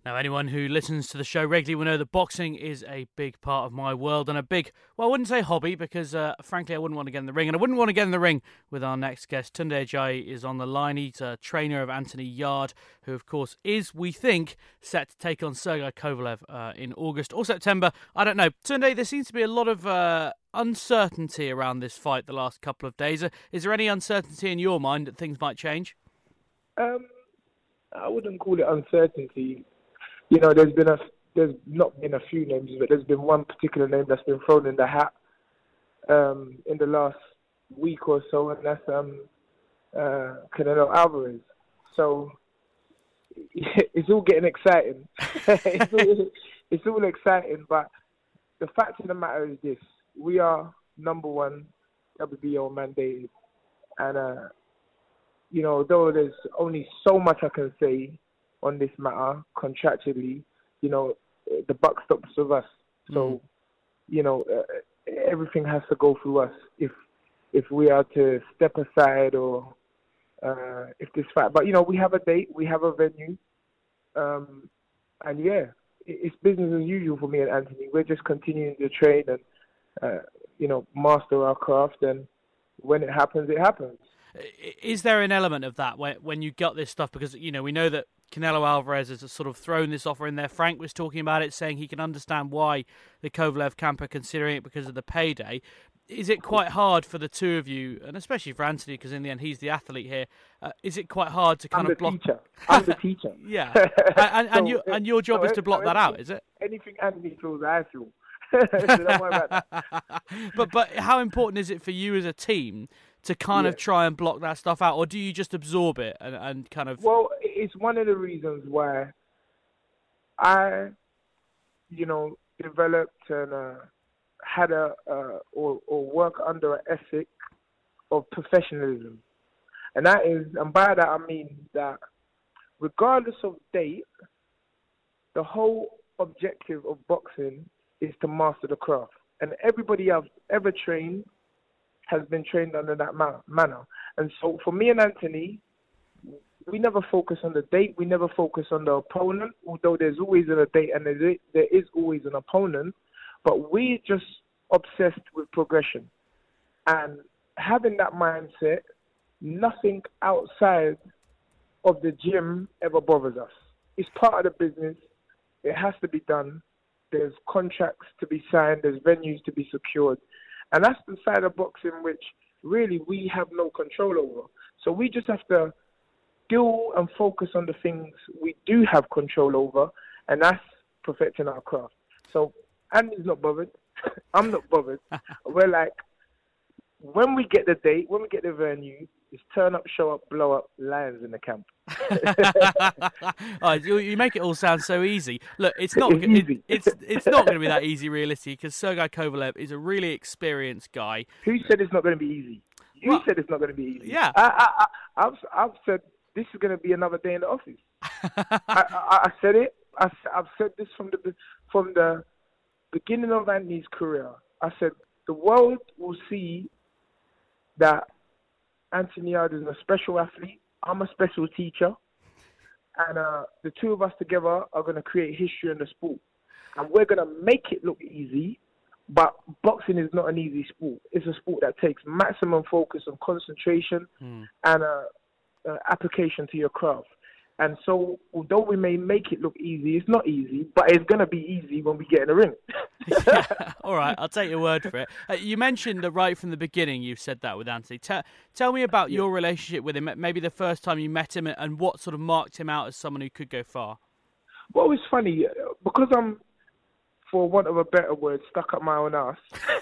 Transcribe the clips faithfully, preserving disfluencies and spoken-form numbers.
Now, anyone who listens to the show regularly will know that boxing is a big part of my world and a big, well, I wouldn't say hobby because, uh, frankly, I wouldn't want to get in the ring. And I wouldn't want to get in the ring with our next guest. Tunde Ajayi is on the line. He's a trainer of Anthony Yarde, who, of course, is, we think, set to take on Sergey Kovalev uh, in August or September. I don't know. Tunde, there seems to be a lot of uh, uncertainty around this fight the last couple of days. Uh, is there any uncertainty in your mind that things might change? Um, I wouldn't call it uncertainty. You know, there's been a, there's not been a few names, but there's been one particular name that's been thrown in the hat um, in the last week or so, and that's um, uh, Canelo Alvarez. So it's all getting exciting. it's, all, it's all exciting, but the fact of the matter is this: we are number one W B O mandated, and uh, you know, though there's only so much I can say on this matter contractually, you know, the buck stops with us. So, mm. you know, uh, everything has to go through us. If if we are to step aside or uh, if this fight, but you know, we have a date, we have a venue, um, and yeah, it's business as usual for me and Anthony. We're just continuing to train and uh, you know, master our craft, and when it happens, it happens. Is there an element of that when when you got this stuff? Because, you know, we know that Canelo Alvarez has sort of thrown this offer in there. Frank was talking about it, saying he can understand why the Kovalev camp are considering it because of the payday. Is it quite hard for the two of you, and especially for Anthony, because in the end he's the athlete here, uh, is it quite hard to kind I'm of block... Teacher. I'm the teacher. Yeah. and, and, so, and, you, and your job so is to block so that out, is it? Anything Anthony feels, I feel. So don't worry about that. but, but how important is it for you as a team to kind yeah. of try and block that stuff out, or do you just absorb it and, and kind of... Well, it's one of the reasons why I, you know, developed and uh, had a, uh, or, or work under an ethic of professionalism. And that is, and by that I mean that regardless of date, the whole objective of boxing is to master the craft. And everybody I've ever trained has been trained under that ma- manner. And so for me and Anthony, we never focus on the date, we never focus on the opponent, although there's always a date and there is always an opponent, but we're just obsessed with progression. And having that mindset, nothing outside of the gym ever bothers us. It's part of the business, it has to be done, there's contracts to be signed, there's venues to be secured. And that's the side of boxing which really we have no control over. So we just have to deal and focus on the things we do have control over, and that's perfecting our craft. So Andy's not bothered. I'm not bothered. We're like, when we get the date, when we get the venue, it's turn up, show up, blow up, lions in the camp. oh, you, you make it all sound so easy. Look, it's not. It's easy. It, it's it's not going to be that easy, realistically, because Sergey Kovalev is a really experienced guy. Who said it's not going to be easy? You well, said it's not going to be easy. Yeah. I, I, I, I've I've said this is going to be another day in the office. I, I, I said it. I, I've said this from the from the beginning of Anthony's career. I said the world will see that Anthony Yarde is a special athlete. I'm a special teacher. And uh, the two of us together are going to create history in the sport. And we're going to make it look easy, but boxing is not an easy sport. It's a sport that takes maximum focus and concentration mm. and uh, uh, application to your craft. And so, although we may make it look easy, it's not easy, but it's going to be easy when we get in the ring. yeah. All right, I'll take your word for it. Uh, you mentioned that right from the beginning you've said that with Anthony. T- tell me about yeah. your relationship with him, maybe the first time you met him, and what sort of marked him out as someone who could go far. Well, it's funny, because I'm, for want of a better word, stuck up my own ass.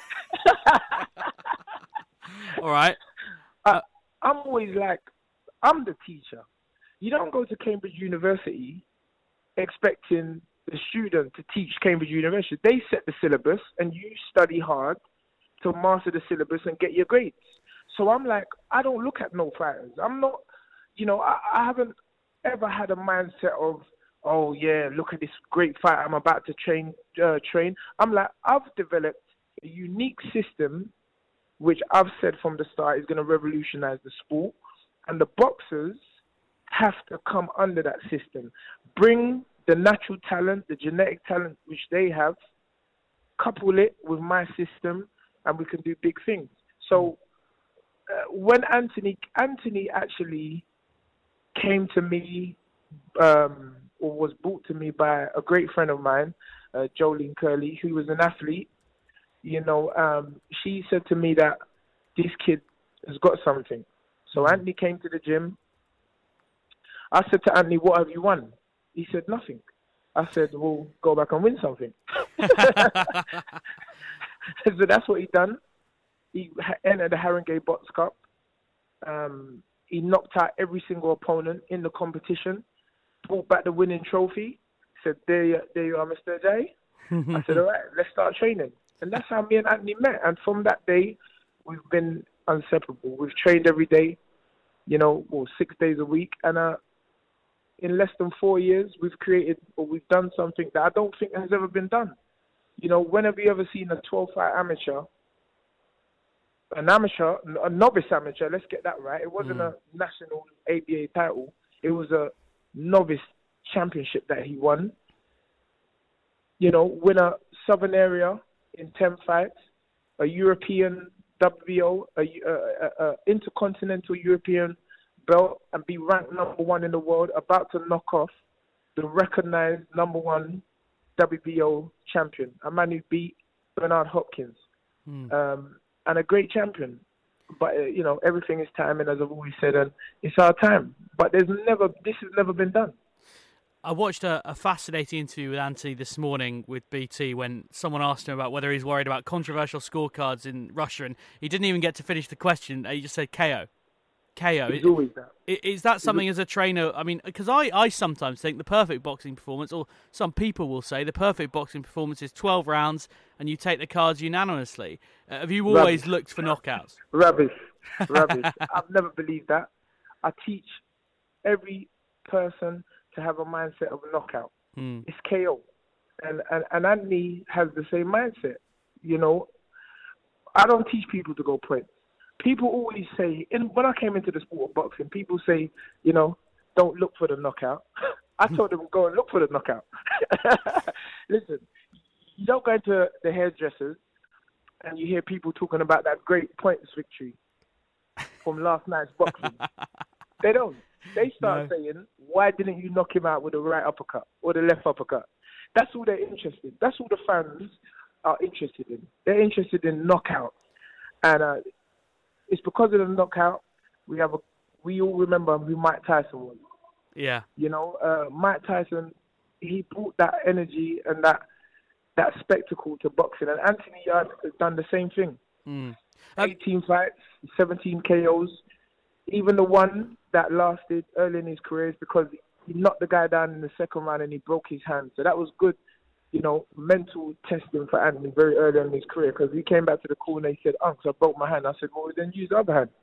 All right. I, I'm always like, I'm the teacher. You don't go to Cambridge University expecting the student to teach Cambridge University. They set the syllabus and you study hard to master the syllabus and get your grades. So I'm like, I don't look at no fighters. I'm not, you know, I, I haven't ever had a mindset of, oh yeah, look at this great fighter I'm about to train. Uh, train. I'm like, I've developed a unique system which I've said from the start is going to revolutionize the sport. And the boxers have to come under that system. Bring the the natural talent, the genetic talent which they have, couple it with my system, and we can do big things. So uh, when Anthony Anthony actually came to me, um, or was brought to me by a great friend of mine, uh, Jolene Curley, who was an athlete, you know, um, she said to me that this kid has got something. So Anthony came to the gym. I said to Anthony, what have you won? He said, nothing. I said, well, go back and win something. So that's what he done. He entered the Haringey Box Cup. Um, he knocked out every single opponent in the competition, brought back the winning trophy, said, there you, there you are, Mister J. I said, all right, let's start training. And that's how me and Anthony met. And from that day, we've been inseparable. We've trained every day, you know, well, six days a week. And uh, in less than four years, we've created or we've done something that I don't think has ever been done. You know, when have you ever seen a twelve-fight amateur, an amateur, a novice amateur, let's get that right. It wasn't mm. a national A B A title. It was a novice championship that he won. You know, win a Southern area in ten fights, a European W B O, a, a, a, a intercontinental European belt, and be ranked number one in the world, about to knock off the recognized number one W B O champion, a man who beat Bernard Hopkins, mm. um, and a great champion. But, uh, you know, everything is timing, as I've always said, and it's our time. But there's never, this has never been done. I watched a, a fascinating interview with Anthony this morning with B T when someone asked him about whether he's worried about controversial scorecards in Russia, and he didn't even get to finish the question. He just said K O. K O. It's always that. Is that something as a trainer? I mean, because I, I sometimes think the perfect boxing performance, or some people will say the perfect boxing performance is twelve rounds and you take the cards unanimously. Uh, have you always Rubbish. looked for knockouts? Rubbish. Rubbish. I've never believed that. I teach every person to have a mindset of a knockout. Mm. It's K O. And, and, and Anthony has the same mindset. You know, I don't teach people to go points. People always say, and when I came into the sport of boxing, people say, you know, don't look for the knockout. I told them, go and look for the knockout. Listen, you don't go into the hairdressers and you hear people talking about that great points victory from last night's boxing. They don't. They start no. saying, why didn't you knock him out with the right uppercut or the left uppercut? That's all they're interested in. That's all the fans are interested in. They're interested in knockouts. And uh, it's because of the knockout, we have a, we all remember who Mike Tyson was. Yeah. You know, uh, Mike Tyson, he brought that energy and that that spectacle to boxing. And Anthony Yarde has done the same thing. Mm. eighteen fights, seventeen K Os. Even the one that lasted early in his career is because he knocked the guy down in the second round and he broke his hand. So that was good, you know, mental testing for Anthony very early in his career, because he came back to the corner and he said, Uncle, I broke my hand. I said, well, then use the other hand.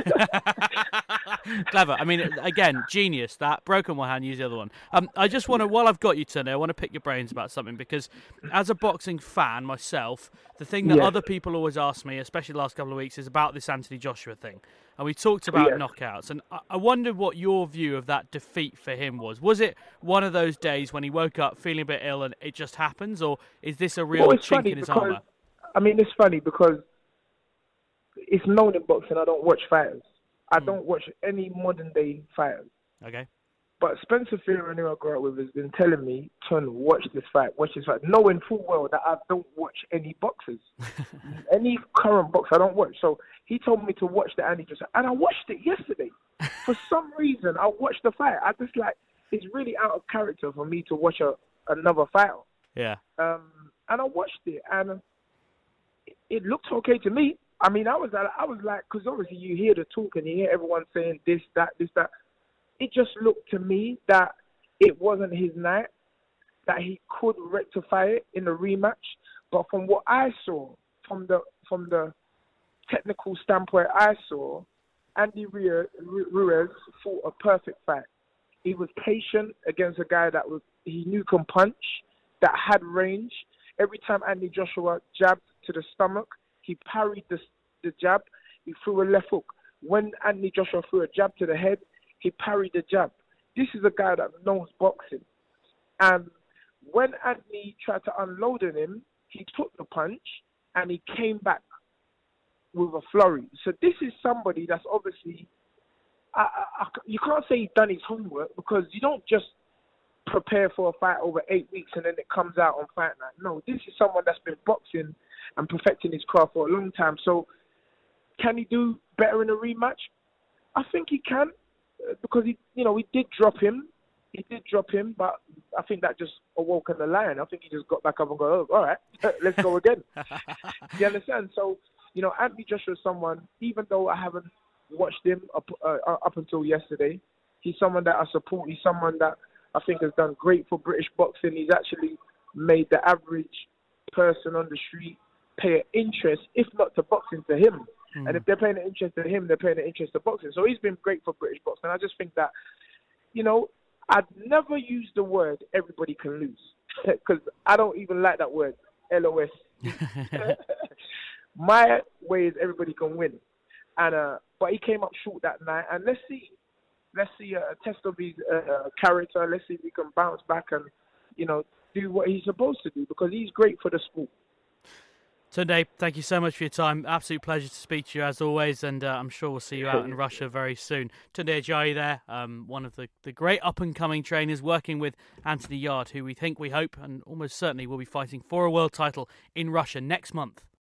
Clever. I mean, again, genius, that. Broken one hand, use the other one. Um, I just want to, while I've got you, Tunde, I want to pick your brains about something, because as a boxing fan myself, the thing that yeah. other people always ask me, especially the last couple of weeks, is about this Anthony Joshua thing. And we talked about yeah. knockouts, and I, I wondered what your view of that defeat for him was. Was it one of those days when he woke up feeling a bit ill and it just happens, or is this a real well, chink in his because, armour? I mean, it's funny because it's known in boxing I don't watch fighters. I hmm. don't watch any modern-day fighters. Okay. But Spencer Fearon, who I grew up with, has been telling me, Ton, watch this fight, watch this fight, knowing full well that I don't watch any boxers. Any current boxer I don't watch. So he told me to watch the Andy Joshua, and I watched it yesterday. For some reason, I watched the fight. I just like, it's really out of character for me to watch a, another fight. Yeah. Um, and I watched it, and it, it looked okay to me. I mean, I was, I was like, because obviously you hear the talk and you hear everyone saying this, that, this, that. It just looked to me that it wasn't his night, that he could rectify it in the rematch. But from what I saw, from the from the technical standpoint I saw, Andy Ruiz fought a perfect fight. He was patient against a guy that was he knew can punch, that had range. Every time Andy Joshua jabbed to the stomach, he parried the, the jab. He threw a left hook. When Anthony Joshua threw a jab to the head, he parried the jab. This is a guy that knows boxing. And when Anthony tried to unload on him, he took the punch and he came back with a flurry. So this is somebody that's obviously, I, I, I, you can't say he's done his homework, because you don't just prepare for a fight over eight weeks and then it comes out on fight night. No, this is someone that's been boxing and perfecting his craft for a long time. So can he do better in a rematch? I think he can, because he, you know, we did drop him. He did drop him, but I think that just awoke the lion. I think he just got back up and go, oh, all right, let's go again. You understand? So, you know, Anthony Joshua is someone, even though I haven't watched him up, uh, up until yesterday, he's someone that I support. He's someone that I think has done great for British boxing. He's actually made the average person on the street pay an interest, if not to boxing, to him. Mm. And if they're paying an interest to him, they're paying an interest to boxing. So he's been great for British boxing. I just think that, you know, I'd never use the word everybody can lose, because I don't even like that word, L O S. My way is everybody can win. And uh, but he came up short that night, and let's see. Let's see a test of his uh, character. Let's see if he can bounce back and, you know, do what he's supposed to do, because he's great for the sport. Tunde, thank you so much for your time. Absolute pleasure to speak to you as always, and uh, I'm sure we'll see you out in Russia very soon. Tunde Ajayi there, um, one of the, the great up-and-coming trainers working with Anthony Yarde, who we think, we hope, and almost certainly will be fighting for a world title in Russia next month.